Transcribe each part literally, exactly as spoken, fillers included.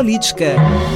Política.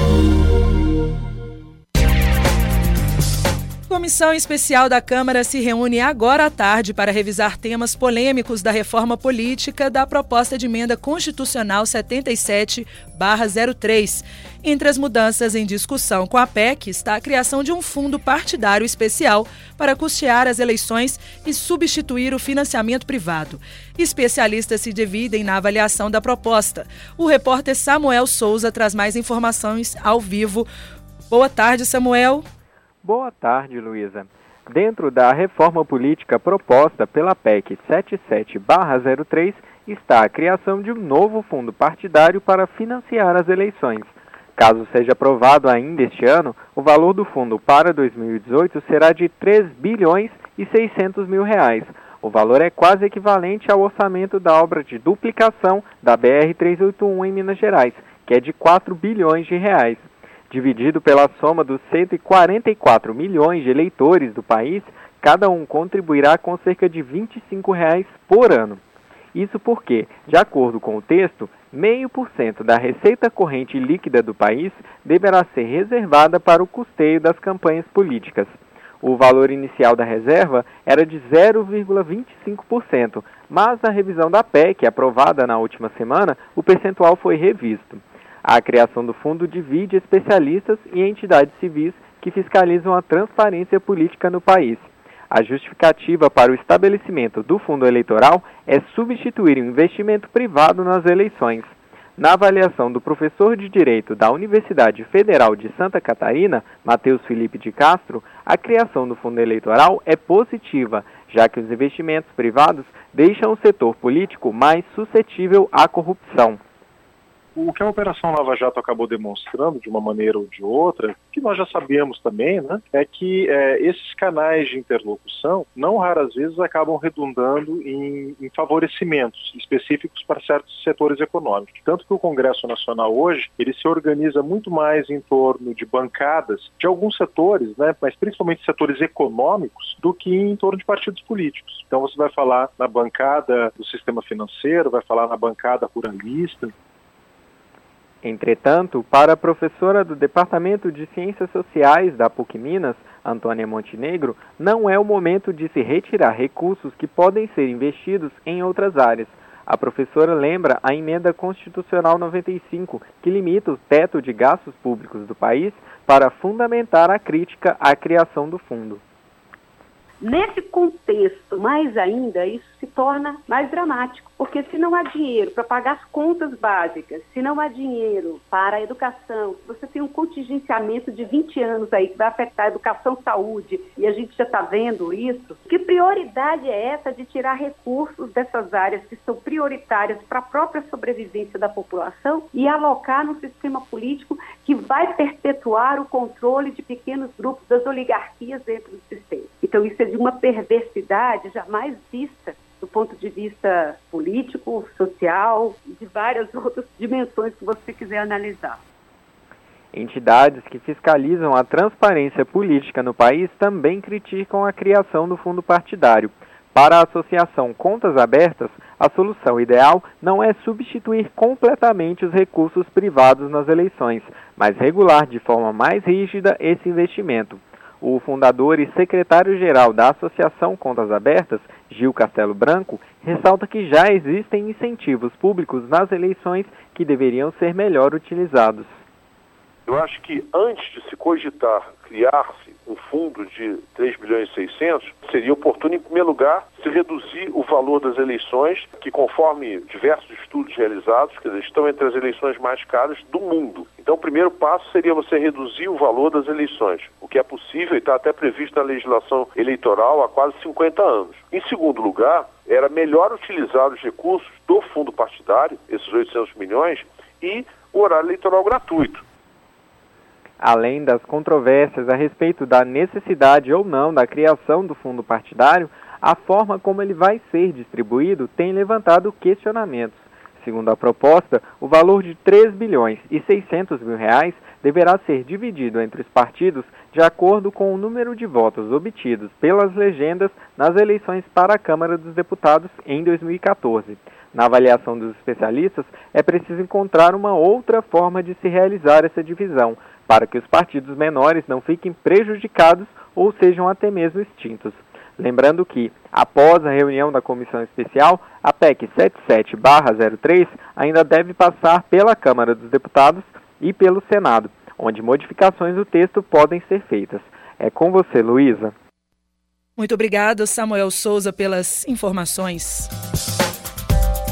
A Comissão Especial da Câmara se reúne agora à tarde para revisar temas polêmicos da reforma política da proposta de emenda constitucional setenta e sete barra zero três. Entre as mudanças em discussão com a P E C está a criação de um fundo partidário especial para custear as eleições e substituir o financiamento privado. Especialistas se dividem na avaliação da proposta. O repórter Samuel Souza traz mais informações ao vivo. Boa tarde, Samuel. Boa tarde, Luísa. Dentro da reforma política proposta pela P E C setenta e sete barra zero três está a criação de um novo fundo partidário para financiar as eleições. Caso seja aprovado ainda este ano, o valor do fundo para dois mil e dezoito será de três bilhões e seiscentos mil reais. O valor é quase equivalente ao orçamento da obra de duplicação da B R trezentos e oitenta e um em Minas Gerais, que é de quatro bilhões de reais. Dividido pela soma dos cento e quarenta e quatro milhões de eleitores do país, cada um contribuirá com cerca de vinte e cinco reais por ano. Isso porque, de acordo com o texto, zero vírgula cinco por cento da receita corrente líquida do país deverá ser reservada para o custeio das campanhas políticas. O valor inicial da reserva era de zero vírgula vinte e cinco por cento, mas na revisão da P E C, aprovada na última semana, o percentual foi revisto. A criação do fundo divide especialistas e entidades civis que fiscalizam a transparência política no país. A justificativa para o estabelecimento do fundo eleitoral é substituir o investimento privado nas eleições. Na avaliação do professor de Direito da Universidade Federal de Santa Catarina, Matheus Felipe de Castro, a criação do fundo eleitoral é positiva, já que os investimentos privados deixam o setor político mais suscetível à corrupção. O que a Operação Lava Jato acabou demonstrando, de uma maneira ou de outra, que nós já sabemos também, né, é que é, esses canais de interlocução, não raras vezes, acabam redundando em, em favorecimentos específicos para certos setores econômicos. Tanto que o Congresso Nacional hoje, ele se organiza muito mais em torno de bancadas de alguns setores, né, mas principalmente setores econômicos, do que em torno de partidos políticos. Então você vai falar na bancada do sistema financeiro, vai falar na bancada ruralista. Entretanto, para a professora do Departamento de Ciências Sociais da PUC Minas, Antônia Montenegro, não é o momento de se retirar recursos que podem ser investidos em outras áreas. A professora lembra a Emenda Constitucional noventa e cinco, que limita o teto de gastos públicos do país para fundamentar a crítica à criação do fundo. Nesse contexto, mais ainda, isso se torna mais dramático, porque se não há dinheiro para pagar as contas básicas, se não há dinheiro para a educação, se você tem um contingenciamento de vinte anos aí que vai afetar a educação, saúde, e a gente já está vendo isso, que prioridade é essa de tirar recursos dessas áreas que são prioritárias para a própria sobrevivência da população e alocar no sistema político que vai perpetuar o controle de pequenos grupos das oligarquias dentro do sistema? Então isso é de uma perversidade jamais vista do ponto de vista político, social e de várias outras dimensões que você quiser analisar. Entidades que fiscalizam a transparência política no país também criticam a criação do fundo partidário. Para a Associação Contas Abertas, a solução ideal não é substituir completamente os recursos privados nas eleições, mas regular de forma mais rígida esse investimento. O fundador e secretário-geral da Associação Contas Abertas, Gil Castelo Branco, ressalta que já existem incentivos públicos nas eleições que deveriam ser melhor utilizados. Eu acho que antes de se cogitar criar-se um fundo de três bilhões e seiscentos, seria oportuno, em primeiro lugar, se reduzir o valor das eleições, que conforme diversos estudos realizados, quer dizer, estão entre as eleições mais caras do mundo. Então, o primeiro passo seria você reduzir o valor das eleições, o que é possível e está até previsto na legislação eleitoral há quase cinquenta anos. Em segundo lugar, era melhor utilizar os recursos do fundo partidário, esses oitocentos milhões, e o horário eleitoral gratuito. Além das controvérsias a respeito da necessidade ou não da criação do fundo partidário, a forma como ele vai ser distribuído tem levantado questionamentos. Segundo a proposta, o valor de três bilhões e seiscentos mil reais deverá ser dividido entre os partidos de acordo com o número de votos obtidos pelas legendas nas eleições para a Câmara dos Deputados em dois mil e quatorze. Na avaliação dos especialistas, é preciso encontrar uma outra forma de se realizar essa divisão, para que os partidos menores não fiquem prejudicados ou sejam até mesmo extintos. Lembrando que, após a reunião da Comissão Especial, a P E C setenta e sete barra zero três ainda deve passar pela Câmara dos Deputados e pelo Senado, onde modificações do texto podem ser feitas. É com você, Luísa. Muito obrigado, Samuel Souza, pelas informações.